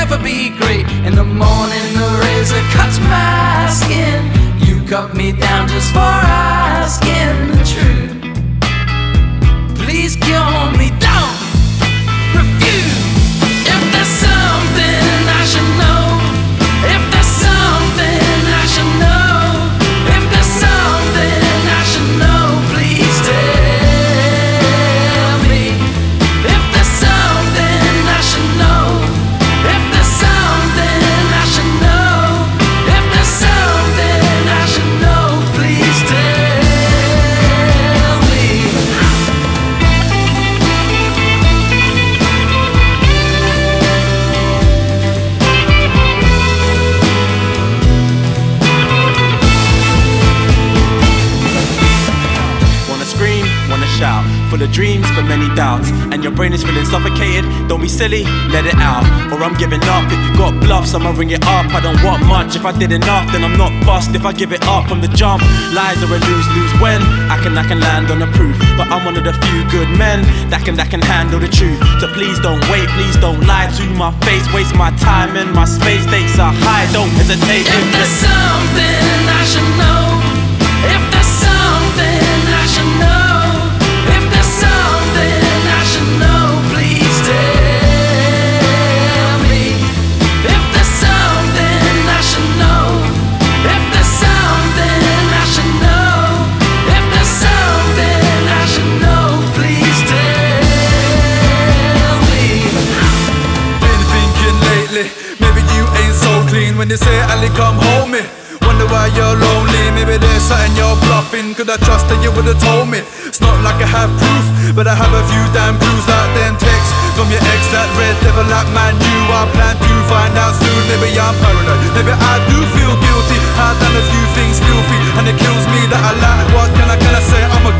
never be great. In the morning the razor cuts my skin. You cut me down just for asking the truth. Please cure me, don't refuse. If there's something I should know, if there's something I should know, if there's something I should know, please tell me. If there's something I should know, if there's something I should know, if there's something I should know, please tell me. Wanna scream, wanna shout, full of dreams but many doubts, and your brain is feeling suffocated. Don't be silly, let it out, or I'm giving up. If you got bluffs, I'ma ring it up. I don't want much, if I did enough then I'm not fussed. If I give it up from the jump, lies are a lose-lose. When I can land on the proof, but I'm one of the few good men that can handle the truth. So please don't wait, please don't lie to my face. Waste my time and my space, stakes are high, don't hesitate. If there's something I should know, if there's something I should know, if there's something I should know, please tell me. If there's something I should know, if there's something I should know, if there's something I should know, please tell me. Been thinking lately, maybe you ain't so clean. When they say Ali come home me, wonder why you're lonely. Maybe there's something you're bluffing. Could I trust that you would've told me? It's not like I have proof, but I have a few damn proofs. Like them texts from your ex, that red devil like man you. I plan to find out soon. Maybe I'm paranoid, maybe I do feel guilty. I've done a few things filthy, and it kills me that I like. What can I say? I'm a